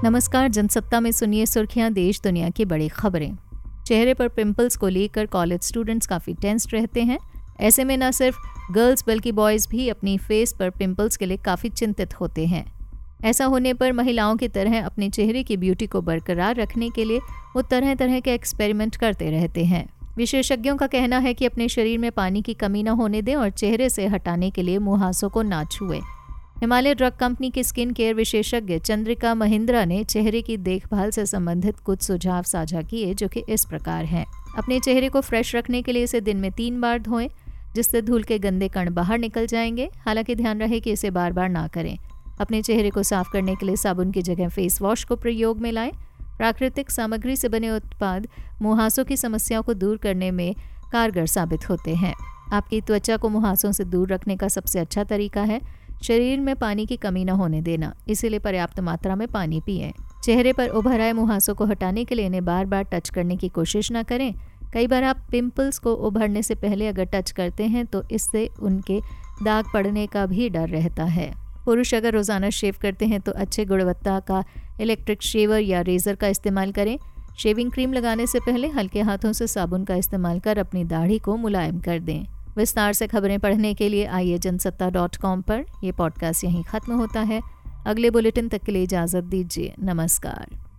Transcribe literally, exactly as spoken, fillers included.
नमस्कार, जनसत्ता में सुनिए सुर्खियां देश दुनिया की बड़ी खबरें। चेहरे पर पिंपल्स को लेकर कॉलेज स्टूडेंट्स काफ़ी टेंस्ड रहते हैं। ऐसे में न सिर्फ गर्ल्स बल्कि बॉयज़ भी अपनी फेस पर पिंपल्स के लिए काफ़ी चिंतित होते हैं। ऐसा होने पर महिलाओं की तरह अपने चेहरे की ब्यूटी को बरकरार रखने के लिए वो तरह तरह के एक्सपेरिमेंट करते रहते हैं। विशेषज्ञों का कहना है कि अपने शरीर में पानी की कमी न होने दें और चेहरे से हटाने के लिए मुहासों को ना छुएं। हिमालय ड्रग कंपनी की स्किन केयर विशेषज्ञ चंद्रिका महिंद्रा ने चेहरे की देखभाल से संबंधित कुछ सुझाव साझा किए, जो कि इस प्रकार हैं। अपने चेहरे को फ्रेश रखने के लिए इसे दिन में तीन बार धोएं, जिससे धूल के गंदे कण बाहर निकल जाएंगे। हालांकि ध्यान रहे कि इसे बार बार ना करें। अपने चेहरे को साफ करने के लिए साबुन की जगह फेस वॉश को प्रयोग में लाएं। प्राकृतिक सामग्री से बने उत्पाद मुहासों की समस्याओं को दूर करने में कारगर साबित होते हैं। आपकी त्वचा को मुहासों से दूर रखने का सबसे अच्छा तरीका है शरीर में पानी की कमी न होने देना, इसीलिए पर्याप्त मात्रा में पानी पिएं। चेहरे पर उभर आए मुहासों को हटाने के लिए इन्हें बार बार टच करने की कोशिश न करें। कई बार आप पिंपल्स को उभरने से पहले अगर टच करते हैं तो इससे उनके दाग पड़ने का भी डर रहता है। पुरुष अगर रोज़ाना शेव करते हैं तो अच्छे गुणवत्ता का इलेक्ट्रिक शेवर या रेज़र का इस्तेमाल करें। शेविंग क्रीम लगाने से पहले हल्के हाथों से साबुन का इस्तेमाल कर अपनी दाढ़ी को मुलायम कर दें। विस्तार से खबरें पढ़ने के लिए आइए जनसत्ता डॉट कॉम पर। यह पॉडकास्ट यहीं ख़त्म होता है। अगले बुलेटिन तक के लिए इजाज़त दीजिए। नमस्कार।